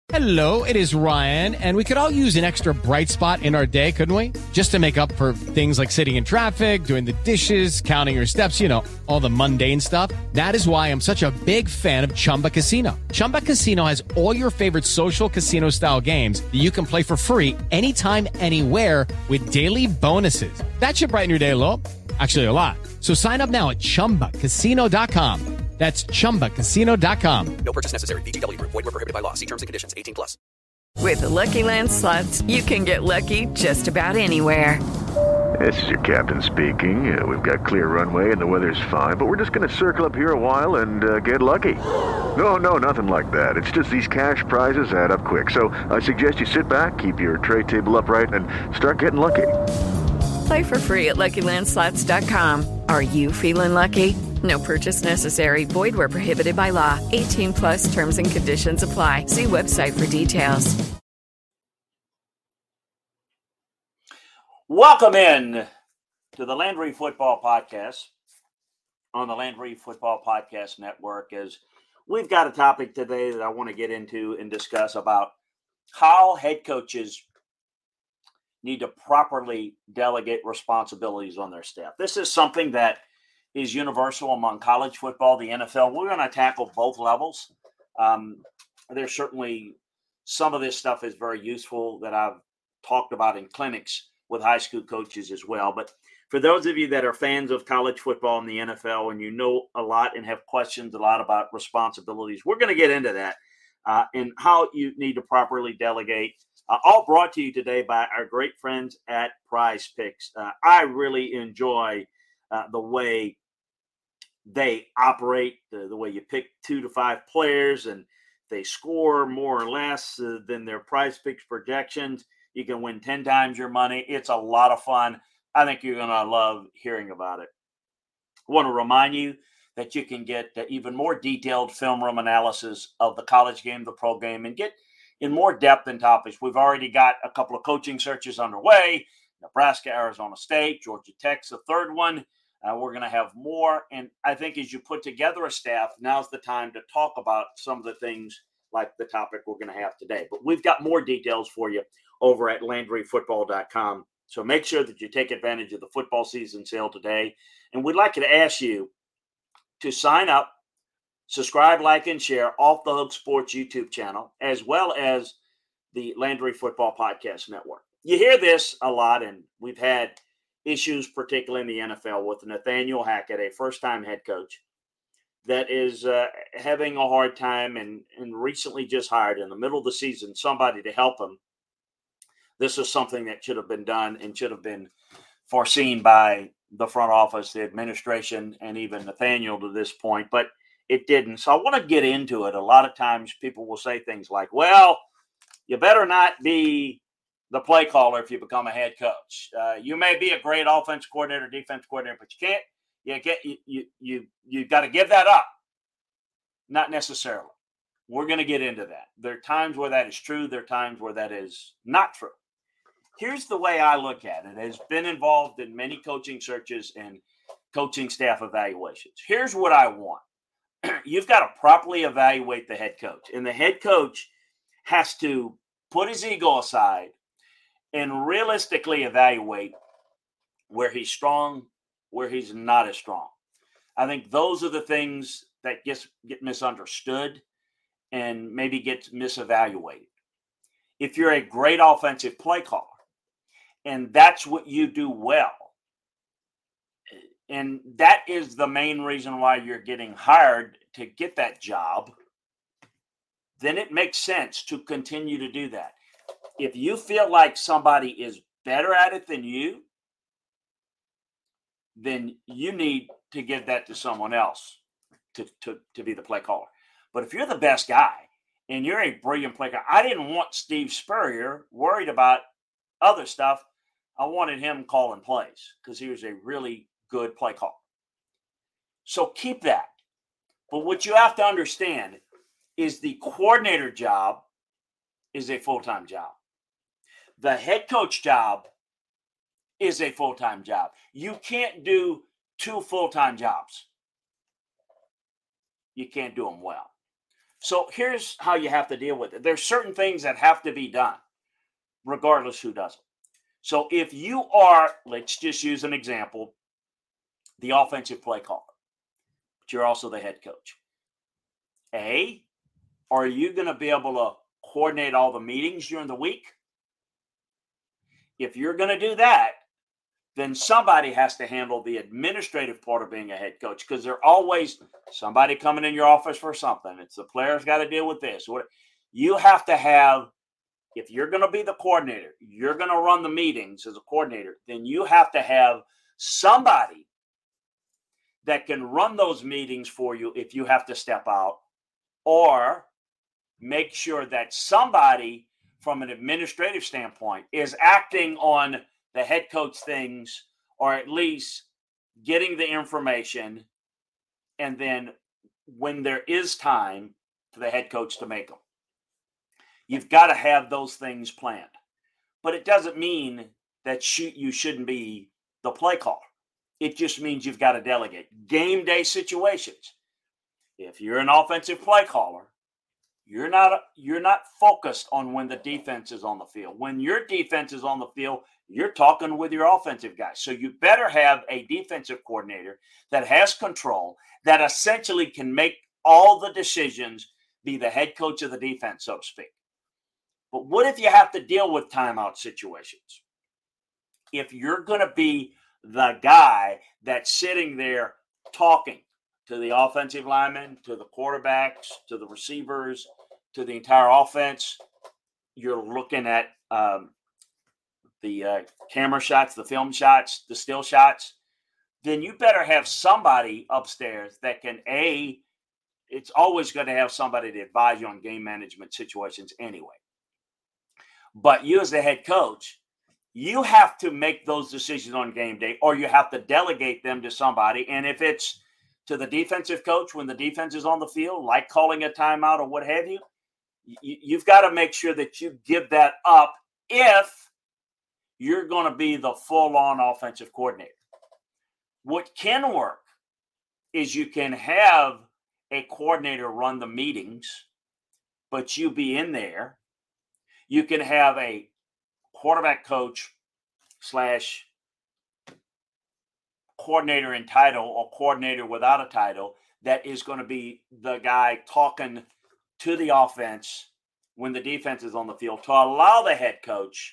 Hello, it is Ryan, and we could all use an extra bright spot in our day, couldn't we? Just to make up for things like sitting in traffic, doing the dishes, counting your steps, you know, all the mundane stuff. That is why I'm such a big fan of Chumba Casino. Chumba Casino has all your favorite social casino-style games that you can play for free anytime, anywhere with daily bonuses. That should brighten your day a little. Actually, a lot. So sign up now at ChumbaCasino.com. That's ChumbaCasino.com. No purchase necessary. VGW Group. Void where prohibited by law. See terms and conditions. 18+. With the Lucky Land Slots, you can get lucky just about anywhere. This is your captain speaking. We've got clear runway and the weather's fine, but we're just going to circle up here a while and get lucky. No, nothing like that. It's just these cash prizes add up quick. So I suggest you sit back, keep your tray table upright, and start getting lucky. Play for free at LuckyLandSlots.com. Are you feeling lucky? No purchase necessary. Void where prohibited by law. 18+ terms and conditions apply. See website for details. Welcome in to the Landry Football Podcast on the Landry Football Podcast Network. As we've got a topic today that I want to get into and discuss about how head coaches need to properly delegate responsibilities on their staff. This is something that is universal among college football, the NFL. We're going to tackle both levels. There's certainly some of this stuff is very useful that I've talked about in clinics with high school coaches as well. But for those of you that are fans of college football and the NFL, and you know a lot and have questions a lot about responsibilities, we're going to get into that and how you need to properly delegate. All brought to you today by our great friends at Prize Picks. I really enjoy the way they operate, the way you pick 2 to 5 players and they score more or less than their Prize Picks projections. You can win 10 times your money. It's a lot of fun. I think you're going to love hearing about it. I want to remind you that you can get even more detailed film room analysis of the college game, the pro game, and get in more depth and topics. We've already got a couple of coaching searches underway. Nebraska, Arizona State, Georgia Tech's the third one. We're going to have more. And I think as you put together a staff, now's the time to talk about some of the things like the topic we're going to have today. But we've got more details for you over at LandryFootball.com. So make sure that you take advantage of the football season sale today. And we'd like to ask you to sign up, subscribe, like, and share Off the Hook Sports YouTube channel, as well as the Landry Football Podcast Network. You hear this a lot, and we've had issues, particularly in the NFL, with Nathaniel Hackett, a first-time head coach that is having a hard time and recently just hired in the middle of the season somebody to help him. This is something that should have been done and should have been foreseen by the front office, the administration, and even Nathaniel to this point, but it didn't. So I want to get into it. A lot of times people will say things like, well, you better not be the play caller if you become a head coach. You may be a great offense coordinator, defense coordinator, but you got to give that up. Not necessarily. We're going to get into that. There are times where that is true. There are times where that is not true. Here's the way I look at it. It's been involved in many coaching searches and coaching staff evaluations. Here's what I want. You've got to properly evaluate the head coach. And the head coach has to put his ego aside and realistically evaluate where he's strong, where he's not as strong. I think those are the things that get misunderstood and maybe get misevaluated. If you're a great offensive play caller, and that's what you do well, and that is the main reason why you're getting hired to get that job, then it makes sense to continue to do that. If you feel like somebody is better at it than you, then you need to give that to someone else to be the play caller. But if you're the best guy and you're a brilliant play caller, I didn't want Steve Spurrier worried about other stuff. I wanted him calling plays because he was a really good play caller. So keep that. But what you have to understand is the coordinator job is a full-time job. The head coach job is a full-time job. You can't do 2 full-time jobs. You can't do them well. So here's how you have to deal with it. There's certain things that have to be done, regardless who does it. So if you are, let's just use an example, the offensive play caller, but you're also the head coach. Are you going to be able to coordinate all the meetings during the week? If you're going to do that, then somebody has to handle the administrative part of being a head coach, because there's always somebody coming in your office for something. It's the players got to deal with this. You have to have, if you're going to be the coordinator, you're going to run the meetings as a coordinator, then you have to have somebody that can run those meetings for you if you have to step out, or make sure that somebody from an administrative standpoint is acting on the head coach things, or at least getting the information, and then when there is time for the head coach to make them. You've got to have those things planned. But it doesn't mean that you shouldn't be the play caller. It just means you've got to delegate. Game day situations. If you're an offensive play caller, you're not focused on when the defense is on the field. When your defense is on the field, you're talking with your offensive guys. So you better have a defensive coordinator that has control, that essentially can make all the decisions, be the head coach of the defense, so to speak. But what if you have to deal with timeout situations? If you're going to be the guy that's sitting there talking to the offensive linemen, to the quarterbacks, to the receivers, to the entire offense, you're looking at the camera shots, the film shots, the still shots, then you better have somebody upstairs that can, it's always going to have somebody to advise you on game management situations anyway. But you as the head coach, you have to make those decisions on game day, or you have to delegate them to somebody. And if it's to the defensive coach when the defense is on the field, like calling a timeout or what have you, you've got to make sure that you give that up if you're going to be the full-on offensive coordinator. What can work is you can have a coordinator run the meetings, but you be in there. You can have a quarterback coach / coordinator in title, or coordinator without a title, that is going to be the guy talking to the offense when the defense is on the field, to allow the head coach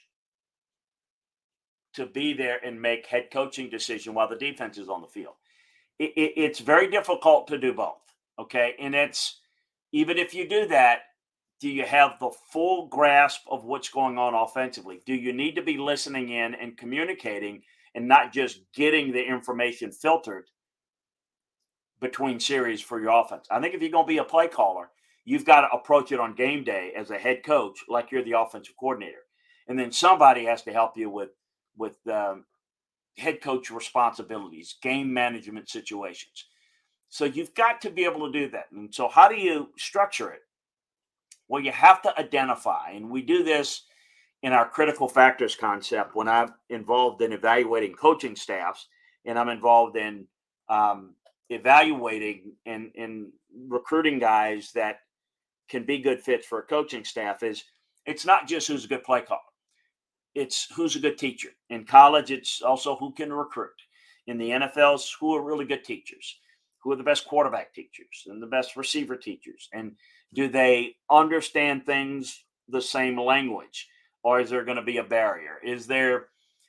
to be there and make head coaching decision while the defense is on the field. It's very difficult to do both. Okay. And it's, even if you do that, do you have the full grasp of what's going on offensively? Do you need to be listening in and communicating, and not just getting the information filtered between series for your offense? I think if you're going to be a play caller, you've got to approach it on game day as a head coach like you're the offensive coordinator. And then somebody has to help you with head coach responsibilities, game management situations. So you've got to be able to do that. And so how do you structure it? Well, you have to identify, and we do this in our critical factors concept when I'm involved in evaluating coaching staffs, and I'm involved in evaluating and recruiting guys that can be good fits for a coaching staff. It's not just who's a good play caller. It's who's a good teacher. In college, it's also who can recruit. In the NFL, it's who are really good teachers, who are the best quarterback teachers and the best receiver teachers. And do they understand things the same language, or is there going to be a barrier? Is there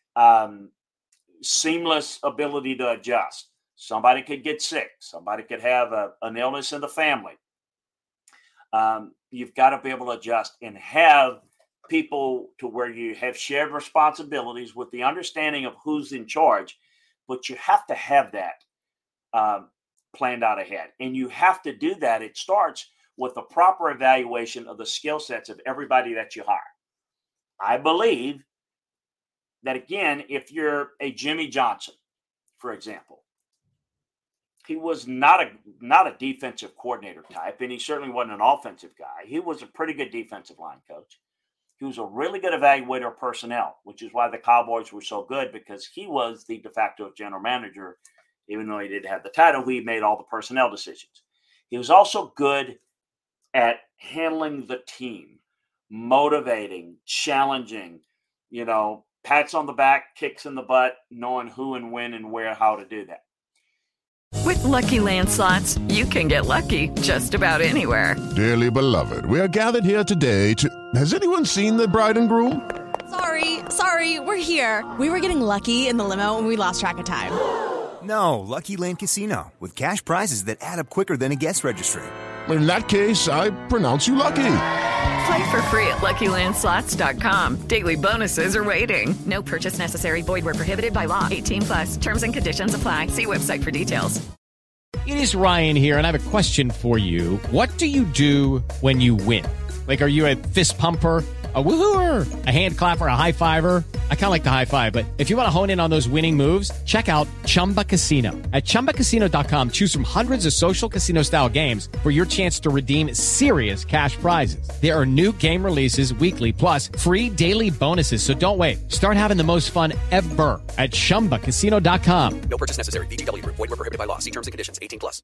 seamless ability to adjust? Somebody could get sick. Somebody could have an illness in the family. You've got to be able to adjust and have people to where you have shared responsibilities with the understanding of who's in charge, but you have to have that planned out ahead. And you have to do that. It starts with a proper evaluation of the skill sets of everybody that you hire. I believe that, again, if you're a Jimmy Johnson, for example, he was not a defensive coordinator type, and he certainly wasn't an offensive guy. He was a pretty good defensive line coach. He was a really good evaluator of personnel, which is why the Cowboys were so good, because he was the de facto general manager. Even though he didn't have the title, he made all the personnel decisions. He was also good at handling the team, motivating, challenging, pats on the back, kicks in the butt, knowing who and when and where, how to do that. With Lucky Land Slots, you can get lucky just about anywhere. Dearly beloved, we are gathered here today to... Has anyone seen the bride and groom? Sorry, we're here. We were getting lucky in the limo and we lost track of time. No, Lucky Land Casino, with cash prizes that add up quicker than a guest registry. In that case, I pronounce you lucky. Play for free at LuckyLandSlots.com. Daily bonuses are waiting. No purchase necessary. Void where prohibited by law. 18+. Terms and conditions apply. See website for details. It is Ryan here, and I have a question for you. What do you do when you win? Like, are you a fist pumper, a woohooer, a hand clapper, a high fiver? I kind of like the high five, but if you want to hone in on those winning moves, check out Chumba Casino. At ChumbaCasino.com, choose from hundreds of social casino-style games for your chance to redeem serious cash prizes. There are new game releases weekly, plus free daily bonuses, so don't wait. Start having the most fun ever at ChumbaCasino.com. No purchase necessary. VGW Group. Void where prohibited by law. See terms and conditions. 18+.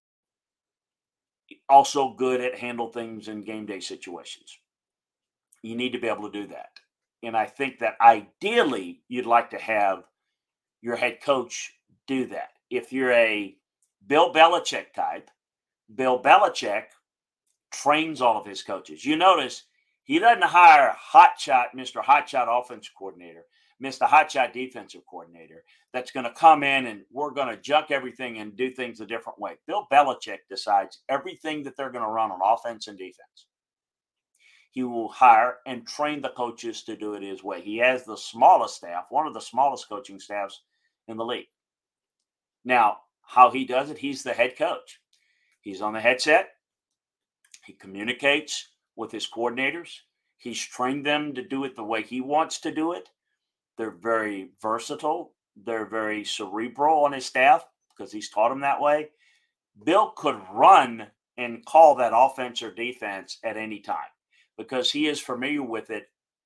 Also good at handle things in game day situations. You need to be able to do that. And I think that ideally you'd like to have your head coach do that. If you're a Bill Belichick type, Bill Belichick trains all of his coaches. You notice he doesn't hire Mr. Hotshot offense coordinator, Mr. Hotshot defensive coordinator that's going to come in and we're going to junk everything and do things a different way. Bill Belichick decides everything that they're going to run on offense and defense. He will hire and train the coaches to do it his way. He has the smallest staff, one of the smallest coaching staffs in the league. Now, how he does it, he's the head coach. He's on the headset. He communicates with his coordinators. He's trained them to do it the way he wants to do it. They're very versatile. They're very cerebral on his staff because he's taught them that way. Bill could run and call that offense or defense at any time, because he is familiar with it,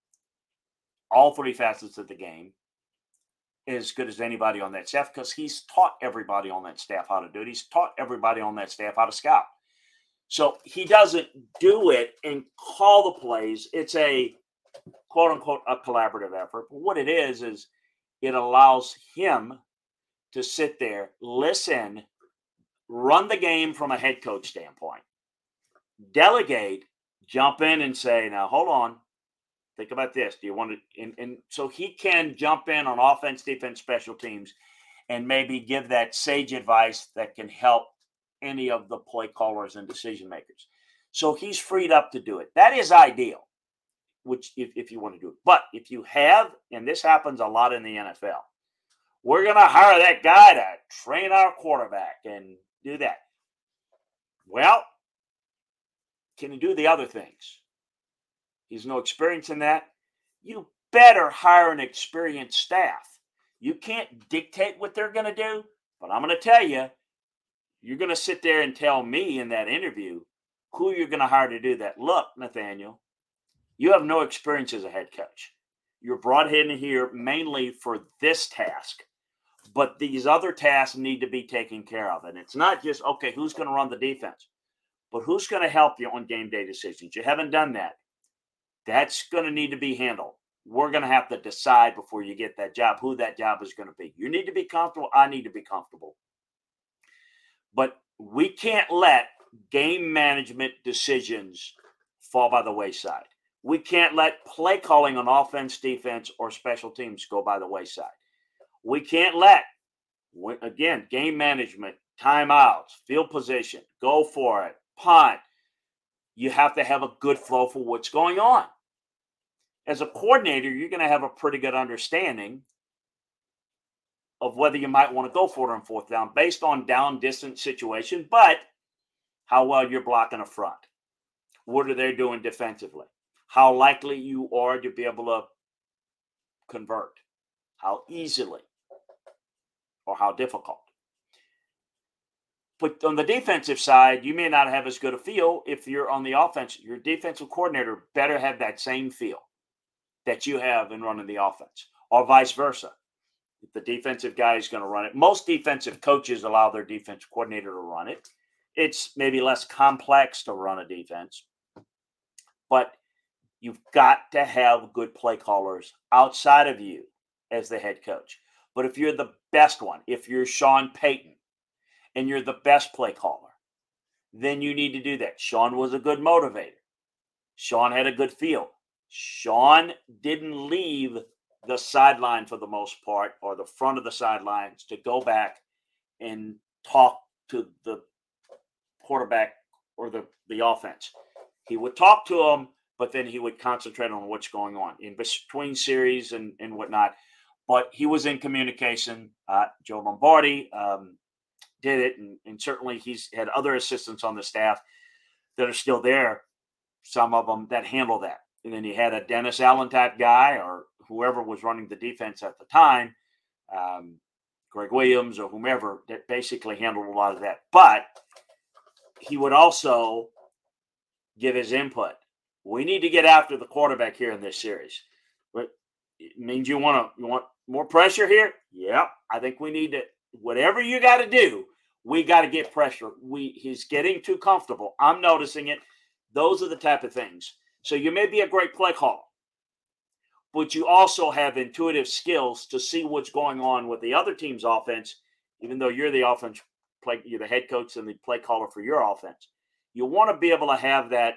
all three facets of the game, as good as anybody on that staff, because he's taught everybody on that staff how to do it. He's taught everybody on that staff how to scout. So he doesn't do it and call the plays. It's a, quote unquote, a collaborative effort. But what it is it allows him to sit there, listen, run the game from a head coach standpoint, delegate, jump in and say, now, hold on. Think about this. Do you want to? And so he can jump in on offense, defense, special teams, and maybe give that sage advice that can help any of the play callers and decision makers. So he's freed up to do it. That is ideal, which if you want to do it. But if you have, and this happens a lot in the NFL, we're going to hire that guy to train our quarterback and do that. Well, can he do the other things? He's no experience in that. You better hire an experienced staff. You can't dictate what they're going to do, but I'm going to tell you, you're going to sit there and tell me in that interview who you're going to hire to do that. Look, Nathaniel, you have no experience as a head coach. You're brought in here mainly for this task, but these other tasks need to be taken care of. And it's not just, okay, who's going to run the defense, but who's going to help you on game day decisions? You haven't done that. That's going to need to be handled. We're going to have to decide before you get that job who that job is going to be. You need to be comfortable. I need to be comfortable. But we can't let game management decisions fall by the wayside. We can't let play calling on offense, defense, or special teams go by the wayside. We can't let, again, game management, timeouts, field position, go for it, punt. You have to have a good flow for what's going on. As a coordinator, you're going to have a pretty good understanding of whether you might want to go for it on fourth down based on down distance situation, but how well you're blocking a front. What are they doing defensively? How likely you are to be able to convert. How easily or how difficult. But on the defensive side, you may not have as good a feel if you're on the offense. Your defensive coordinator better have that same feel that you have in running the offense, or vice versa. If the defensive guy is going to run it, most defensive coaches allow their defensive coordinator to run it. It's maybe less complex to run a defense. But you've got to have good play callers outside of you as the head coach. But if you're the best one, if you're Sean Payton and you're the best play caller, then you need to do that. Sean was a good motivator. Sean had a good feel. Sean didn't leave the sideline for the most part, or the front of the sidelines, to go back and talk to the quarterback or the offense. He would talk to them, but then he would concentrate on what's going on in between series and whatnot. But he was in communication. Joe Lombardi did it, and certainly he's had other assistants on the staff that are still there, some of them that handle that. And then you had a Dennis Allen type guy, or whoever was running the defense at the time, Greg Williams or whomever, that basically handled a lot of that. But he would also give his input. We need to get after the quarterback here in this series. But it means you want more pressure here? Yeah, I think we need to. Whatever you got to do, we got to get pressure. He's getting too comfortable. I'm noticing it. Those are the type of things. So you may be a great play caller, but you also have intuitive skills to see what's going on with the other team's offense, even though you're the offense play, you're the head coach and the play caller for your offense. You want to be able to have that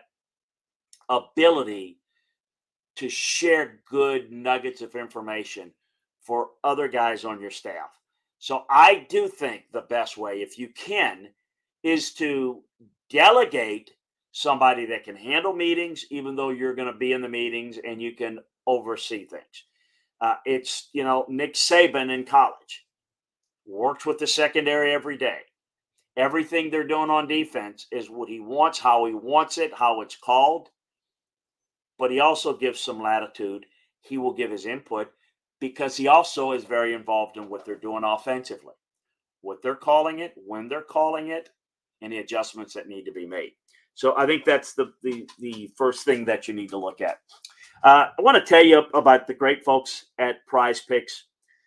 ability to share good nuggets of information for other guys on your staff. So I do think the best way, if you can, is to delegate somebody that can handle meetings, even though you're going to be in the meetings and you can oversee things. It's, Nick Saban in college works with the secondary every day. Everything they're doing on defense is what he wants, how he wants it, how it's called. But he also gives some latitude. He will give his input because he also is very involved in what they're doing offensively, what they're calling it, when they're calling it, and the adjustments that need to be made. So I think that's the first thing that you need to look at. I want to tell you about the great folks at Prize Picks.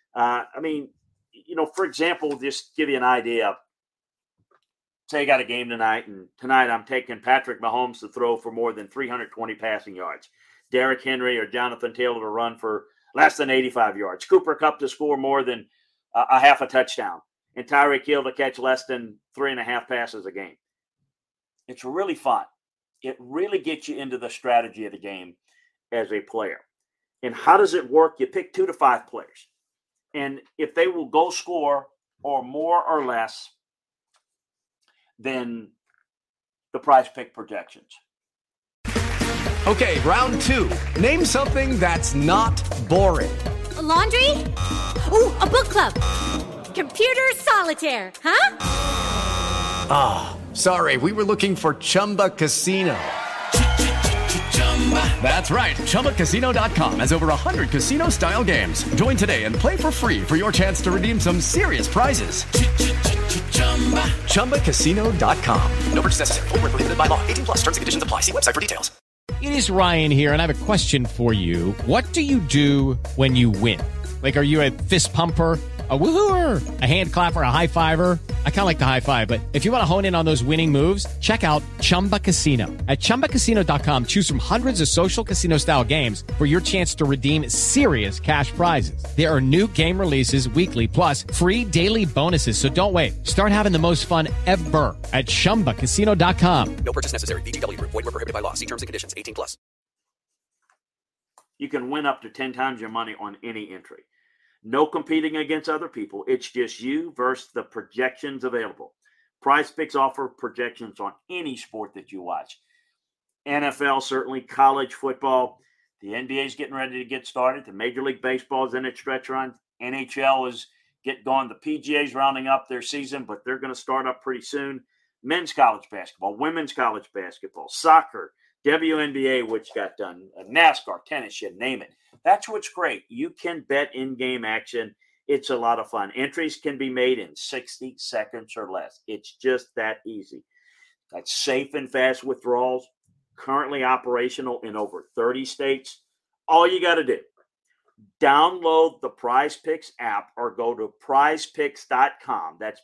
For example, just give you an idea. Say you got a game tonight, and tonight I'm taking Patrick Mahomes to throw for more than 320 passing yards. Derrick Henry or Jonathan Taylor to run for less than 85 yards. Cooper Kupp to score more than a half a touchdown. And Tyreek Hill to catch less than 3.5 passes a game. It's really fun. It really gets you into the strategy of the game as a player. And how does it work? You pick 2 to 5 players. And if they will go score or more or less than the Prize Pick projections. Okay, round 2. Name something that's not boring. A laundry? Ooh, a book club. Computer solitaire, huh? Ah, sorry, we were looking for Chumba Casino. That's right, ChumbaCasino.com has over 100 casino-style games. Join today and play for free for your chance to redeem some serious prizes. ChumbaCasino.com. No purchase necessary. Void where prohibited by law. 18+. Terms and conditions apply. See website for details. It is Ryan here, and I have a question for you. What do you do when you win? Like, are you a fist pumper, a woohooer, a hand clapper, a high fiver? I kind of like the high five, but if you want to hone in on those winning moves, check out Chumba Casino. At ChumbaCasino.com, choose from hundreds of social casino-style games for your chance to redeem serious cash prizes. There are new game releases weekly, plus free daily bonuses. So don't wait. Start having the most fun ever at ChumbaCasino.com. No purchase necessary. VGW. Void where prohibited by law. See terms and conditions. 18+. You can win up to 10 times your money on any entry. No competing against other people. It's just you versus the projections available. Prize Picks offer projections on any sport that you watch. NFL, certainly, college football. The NBA is getting ready to get started. The Major League Baseball is in its stretch run. NHL is getting going. The PGA is rounding up their season, but they're going to start up pretty soon. Men's college basketball, women's college basketball, soccer, WNBA, which got done, NASCAR, tennis, you name it. That's what's great. You can bet in-game action. It's a lot of fun. Entries can be made in 60 seconds or less. It's just that easy. Got safe and fast withdrawals, currently operational in over 30 states. All you got to do, download the Prize Picks app or go to prizepicks.com. That's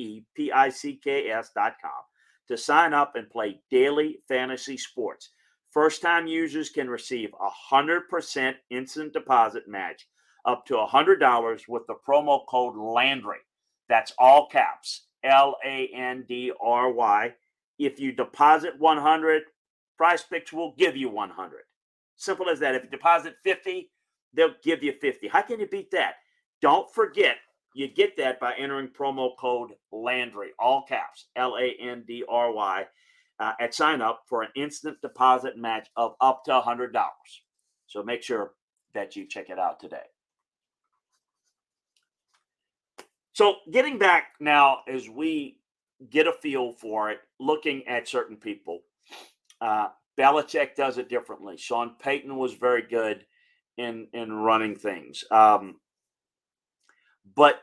PRIZEPICKS.com to sign up and play daily fantasy sports. First-time users can receive 100% instant deposit match up to $100 with the promo code Landry. That's all caps, Landry. If you deposit $100, PrizePicks will give you $100. Simple as that. If you deposit $50, they'll give you $50. How can you beat that? Don't forget, you get that by entering promo code Landry, all caps, Landry, at sign up for an instant deposit match of up to $100. So make sure that you check it out today. So getting back now as we get a feel for it, looking at certain people, Belichick does it differently. Sean Payton was very good in running things. But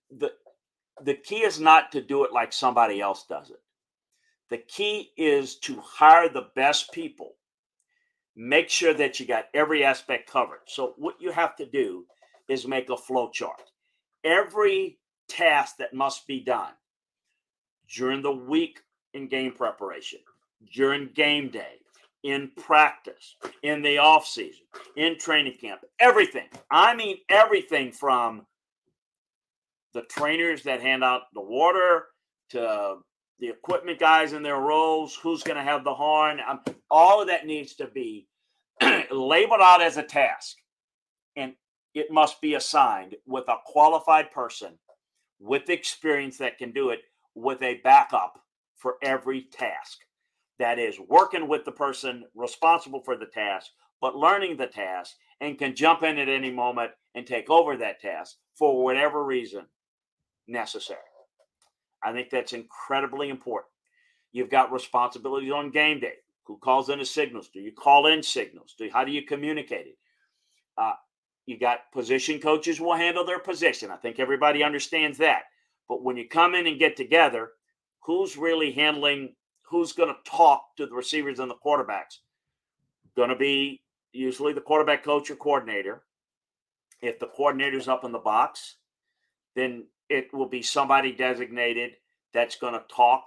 the key is not to do it like somebody else does it. The key is to hire the best people. Make sure that you got every aspect covered. So what you have to do is make a flow chart. Every task that must be done during the week in game preparation, during game day, in practice, in the off season, in training camp, everything. I mean, everything from the trainers that hand out the water to the equipment guys in their roles, who's going to have the horn. All of that needs to be labeled out as a task. And it must be assigned with a qualified person with experience that can do it with a backup for every task. That is working with the person responsible for the task, but learning the task and can jump in at any moment and take over that task for whatever reason necessary. I think that's incredibly important. You've got responsibilities on game day. Who calls in the signals? Do you call in signals? How do you communicate it? You got position coaches will handle their position. I think everybody understands that. But when you come in and get together, who's really handling, who's going to talk to the receivers and the quarterbacks? Going to be usually the quarterback coach or coordinator. If the coordinator's up in the box, then it will be somebody designated that's going to talk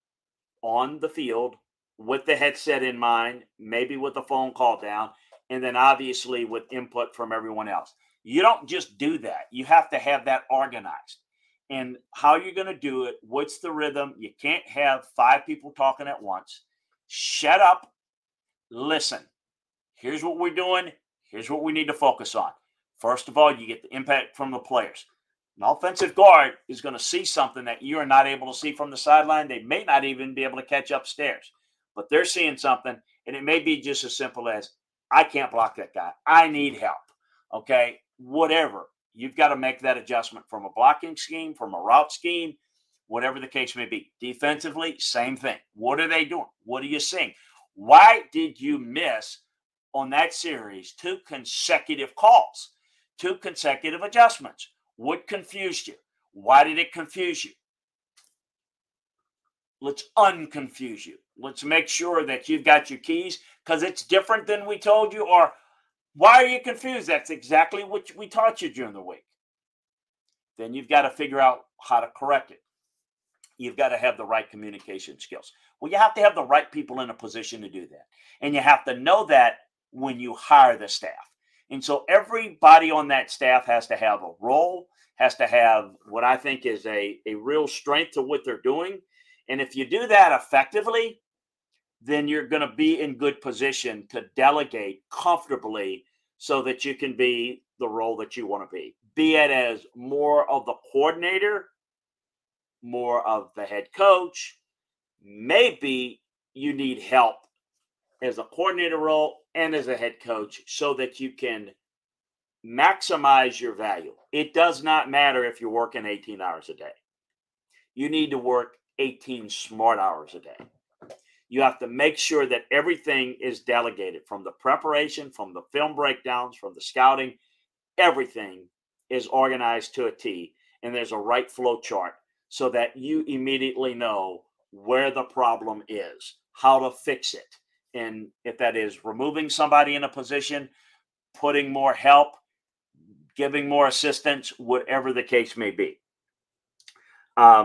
on the field with the headset in mind, maybe with a phone call down, and then obviously with input from everyone else. You don't just do that. You have to have that organized. And how you're going to do it, what's the rhythm? You can't have 5 people talking at once. Shut up. Listen. Here's what we're doing. Here's what we need to focus on. First of all, you get the impact from the players. An offensive guard is going to see something that you are not able to see from the sideline. They may not even be able to catch upstairs, but they're seeing something, and it may be just as simple as, I can't block that guy. I need help. Okay, whatever. You've got to make that adjustment from a blocking scheme, from a route scheme, whatever the case may be. Defensively, same thing. What are they doing? What are you seeing? Why did you miss on that series 2 consecutive calls, 2 consecutive adjustments? What confused you? Why did it confuse you? Let's unconfuse you. Let's make sure that you've got your keys, because it's different than we told you. Or why are you confused? That's exactly what we taught you during the week. Then you've got to figure out how to correct it. You've got to have the right communication skills. Well, you have to have the right people in a position to do that. And you have to know that when you hire the staff. And so everybody on that staff has to have a role, has to have what I think is a real strength to what they're doing. And if you do that effectively, then you're going to be in good position to delegate comfortably so that you can be the role that you want to be. Be it as more of the coordinator, more of the head coach. Maybe you need help as a coordinator role and as a head coach so that you can maximize your value. It does not matter if you're working 18 hours a day. You need to work 18 smart hours a day. You have to make sure that everything is delegated, from the preparation, from the film breakdowns, from the scouting. Everything is organized to a T, and there's a right flow chart so that you immediately know where the problem is, how to fix it. And if that is removing somebody in a position, putting more help, giving more assistance, whatever the case may be.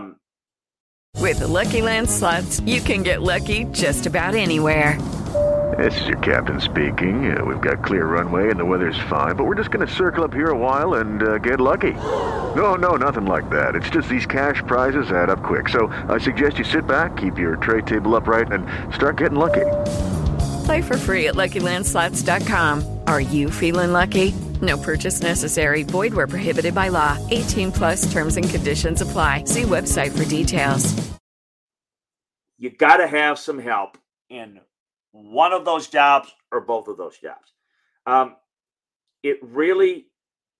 With the Lucky Land Slots, you can get lucky just about anywhere. This is your captain speaking. We've got clear runway and the weather's fine, but we're just going to circle up here a while and get lucky. No, nothing like that. It's just these cash prizes add up quick. So I suggest you sit back, keep your tray table upright, and start getting lucky. Play for free at LuckyLandSlots.com. Are you feeling lucky? No purchase necessary. Void where prohibited by law. 18 plus terms and conditions apply. See website for details. You got to have some help in one of those jobs or both of those jobs. It really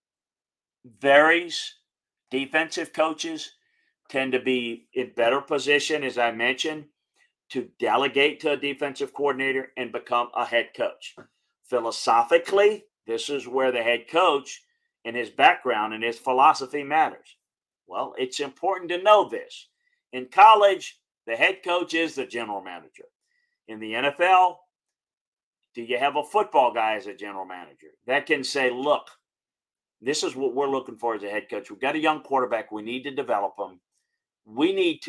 varies. Defensive coaches tend to be in better position, as I mentioned, to delegate to a defensive coordinator and become a head coach. Philosophically, this is where the head coach and his background and his philosophy matters. Well, it's important to know this. In college, the head coach is the general manager. In the NFL, do you have a football guy as a general manager that can say, look, this is what we're looking for as a head coach. We've got a young quarterback. We need to develop him. We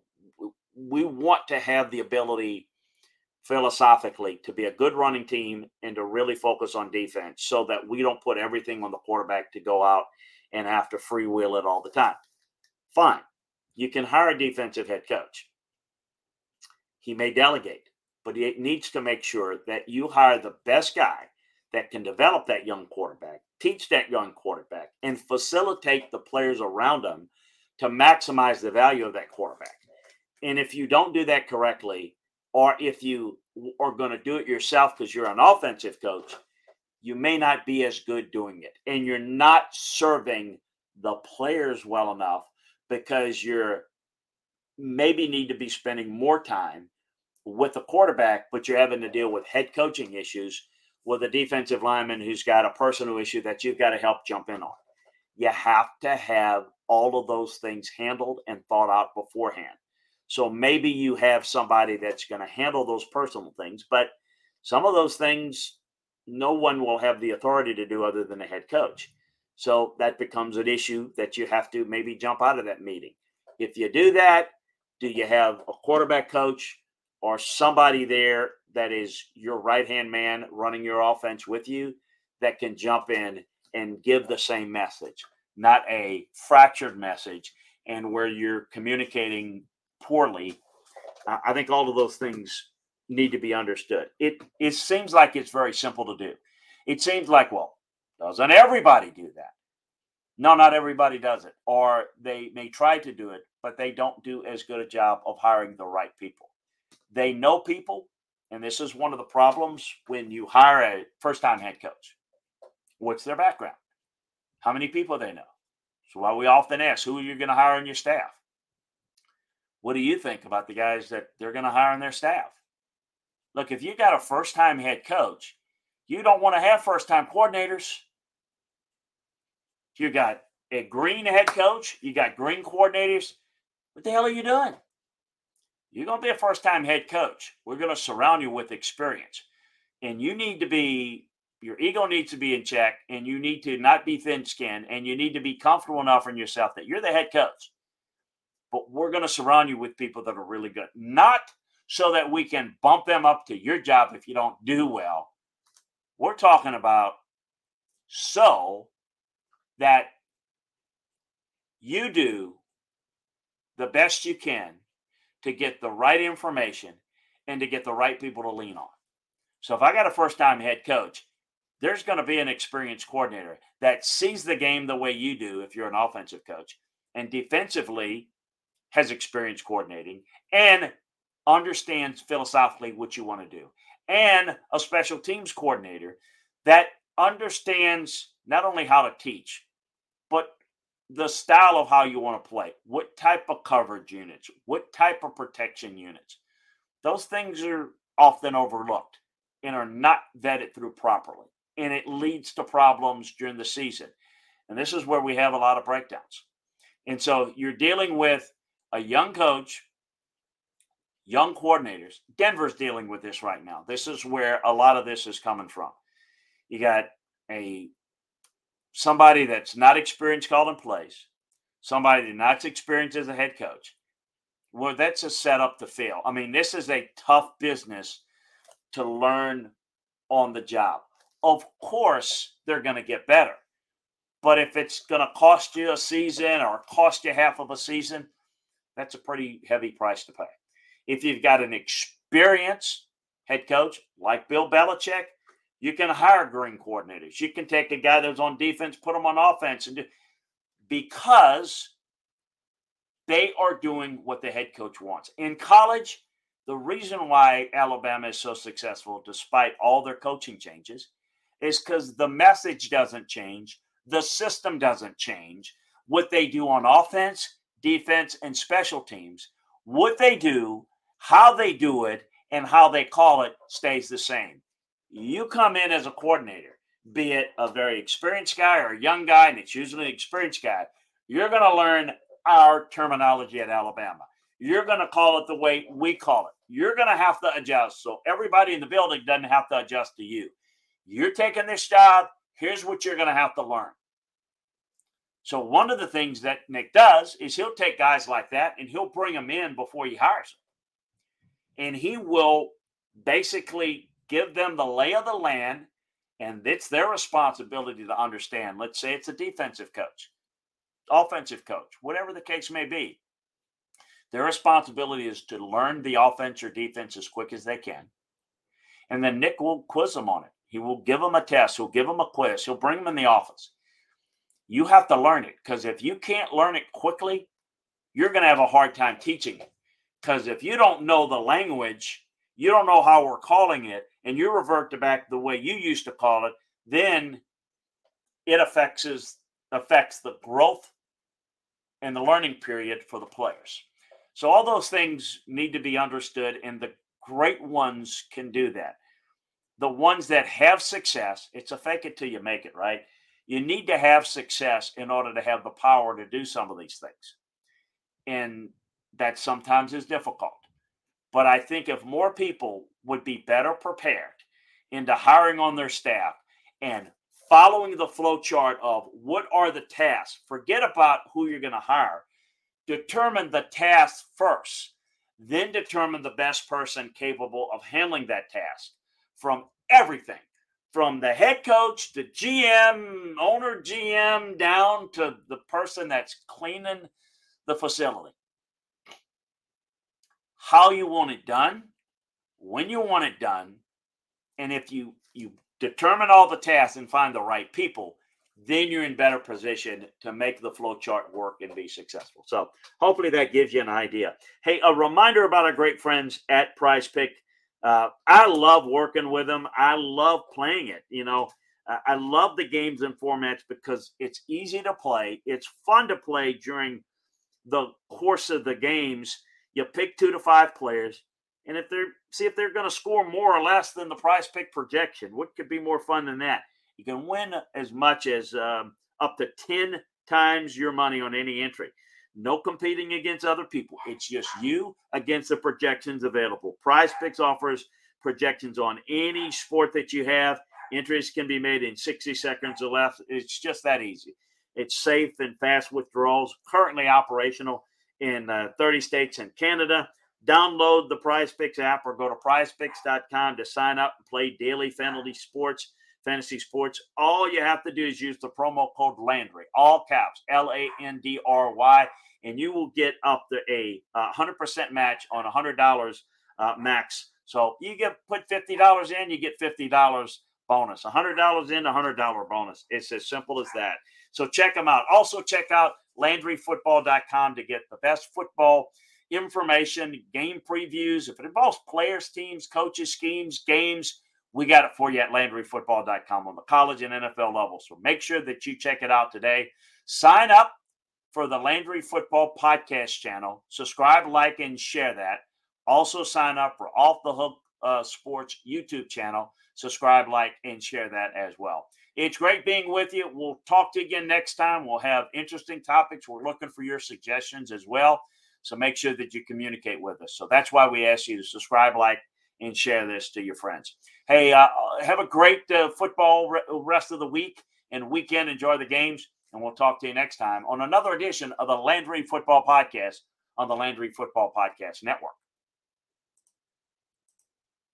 want to have the ability philosophically to be a good running team and to really focus on defense so that we don't put everything on the quarterback to go out and have to freewheel it all the time. Fine. You can hire a defensive head coach. He may delegate, but he needs to make sure that you hire the best guy that can develop that young quarterback, teach that young quarterback, and facilitate the players around him to maximize the value of that quarterback. And if you don't do that correctly, or if you are going to do it yourself because you're an offensive coach, you may not be as good doing it. And you're not serving the players well enough because you're maybe need to be spending more time with the quarterback, but you're having to deal with head coaching issues with a defensive lineman who's got a personal issue that you've got to help jump in on. You have to have all of those things handled and thought out beforehand. So maybe you have somebody that's going to handle those personal things, but some of those things no one will have the authority to do other than the head coach. So that becomes an issue that you have to maybe jump out of that meeting. If you do that, do you have a quarterback coach or somebody there that is your right-hand man running your offense with you that can jump in and give the same message, not a fractured message and where you're communicating poorly? I think all of those things need to be understood. It seems like it's very simple to do. It seems like, well, doesn't everybody do that? No, not everybody does it. Or they may try to do it, but they don't do as good a job of hiring the right people. They know people, and this is one of the problems when you hire a first-time head coach. What's their background? How many people they know? So why we often ask, who are you going to hire on your staff? What do you think about the guys that they're going to hire on their staff? Look, if you got a first-time head coach, you don't want to have first-time coordinators. You got a green head coach. You got green coordinators. What the hell are you doing? You're going to be a first-time head coach. We're going to surround you with experience. And you need to be, your ego needs to be in check, and you need to not be thin-skinned, and you need to be comfortable enough in yourself that you're the head coach. But we're going to surround you with people that are really good. Not so that we can bump them up to your job if you don't do well. We're talking about so that you do the best you can to get the right information and to get the right people to lean on. So if I got a first-time head coach, there's going to be an experienced coordinator that sees the game the way you do if you're an offensive coach, and defensively has experience coordinating and understands philosophically what you want to do, and a special teams coordinator that understands not only how to teach, but the style of how you want to play, what type of coverage units, what type of protection units. Those things are often overlooked and are not vetted through properly, and it leads to problems during the season. And this is where we have a lot of breakdowns. And so you're dealing with a young coach, young coordinators. Denver's dealing with this right now. This is where a lot of this is coming from. You got somebody that's not experienced calling plays, somebody that's not experienced as a head coach. Well, that's a setup to fail. I mean, this is a tough business to learn on the job. Of course, they're going to get better. But if it's going to cost you a season or cost you half of a season, that's a pretty heavy price to pay. If you've got an experienced head coach like Bill Belichick, you can hire green coordinators. You can take a guy that's on defense, put him on offense, because they are doing what the head coach wants. In college, the reason why Alabama is so successful, despite all their coaching changes, is because the message doesn't change. The system doesn't change. What they do on offense, defense, and special teams, what they do, how they do it, and how they call it stays the same. You come in as a coordinator, be it a very experienced guy or a young guy, and it's usually an experienced guy, you're going to learn our terminology at Alabama. You're going to call it the way we call it. You're going to have to adjust. So everybody in the building doesn't have to adjust to you. You're taking this job. Here's what you're going to have to learn. So one of the things that Nick does is he'll take guys like that and he'll bring them in before he hires them. And he will basically give them the lay of the land, and it's their responsibility to understand. Let's say it's a defensive coach, offensive coach, whatever the case may be. Their responsibility is to learn the offense or defense as quick as they can. And then Nick will quiz them on it. He will give them a test. He'll give them a quiz. He'll bring them in the office. You have to learn it, because if you can't learn it quickly, you're going to have a hard time teaching it. Because if you don't know the language, you don't know how we're calling it, and you revert to back the way you used to call it, then it affects the growth and the learning period for the players. So all those things need to be understood, and the great ones can do that. The ones that have success, it's a fake it till you make it, right? You need to have success in order to have the power to do some of these things. And that sometimes is difficult. But I think if more people would be better prepared into hiring on their staff and following the flow chart of what are the tasks, forget about who you're going to hire. Determine the tasks first, then determine the best person capable of handling that task from everything, from the head coach to GM, owner GM, down to the person that's cleaning the facility. How you want it done, when you want it done, and if you determine all the tasks and find the right people, then you're in better position to make the flow chart work and be successful. So hopefully that gives you an idea. Hey, a reminder about our great friends at PrizePick. I love working with them. I love playing it. I love the games and formats because it's easy to play. It's fun to play during the course of the games. You pick 2 to 5 players, and if they're going to score more or less than the PrizePick projection. What could be more fun than that? You can win as much as up to 10 times your money on any entry. No competing against other people. It's just you against the projections available. PrizePicks offers projections on any sport that you have. Entries can be made in 60 seconds or less. It's just that easy. It's safe and fast withdrawals. Currently operational in 30 states and Canada. Download the PrizePicks app or go to prizepicks.com to sign up and play daily fantasy sports. All you have to do is use the promo code Landry, all caps, LANDRY, and you will get up to a 100% match on $100 max. So you put $50 in, you get $50 bonus. $100 in, $100 bonus. It's as simple as that. So check them out. Also check out LandryFootball.com to get the best football information, game previews. If it involves players, teams, coaches, schemes, games, we got it for you at LandryFootball.com on the college and NFL level. So make sure that you check it out today. Sign up for the Landry Football Podcast channel. Subscribe, like, and share that. Also sign up for Off the Hook Sports YouTube channel. Subscribe, like, and share that as well. It's great being with you. We'll talk to you again next time. We'll have interesting topics. We're looking for your suggestions as well. So make sure that you communicate with us. So that's why we ask you to subscribe, like, and share this to your friends. Hey, have a great football rest of the week and weekend. Enjoy the games, and we'll talk to you next time on another edition of the Landry Football Podcast on the Landry Football Podcast Network.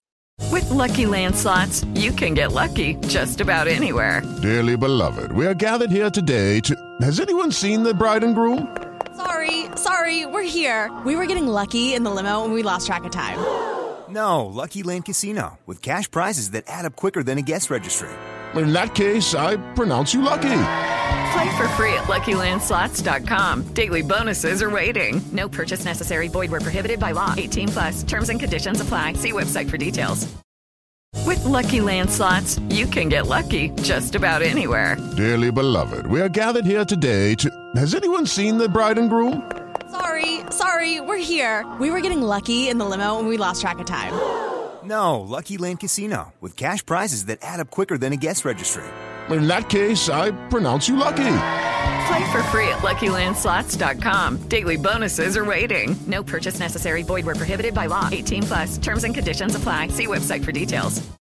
With Lucky Land Slots, you can get lucky just about anywhere. Dearly beloved, we are gathered here today to... Has anyone seen the bride and groom? Sorry, we're here. We were getting lucky in the limo and we lost track of time. No, Lucky Land Casino, with cash prizes that add up quicker than a guest registry. In that case, I pronounce you lucky. Play for free at LuckyLandSlots.com. Daily bonuses are waiting. No purchase necessary. Void where prohibited by law. 18+. Terms and conditions apply. See website for details. With Lucky Land Slots, you can get lucky just about anywhere. Dearly beloved, we are gathered here today to... Has anyone seen the bride and groom? Sorry, we're here. We were getting lucky in the limo and we lost track of time. No, Lucky Land Casino, with cash prizes that add up quicker than a guest registry. In that case, I pronounce you lucky. Play for free at LuckyLandSlots.com. Daily bonuses are waiting. No purchase necessary. Void where prohibited by law. 18+. Terms and conditions apply. See website for details.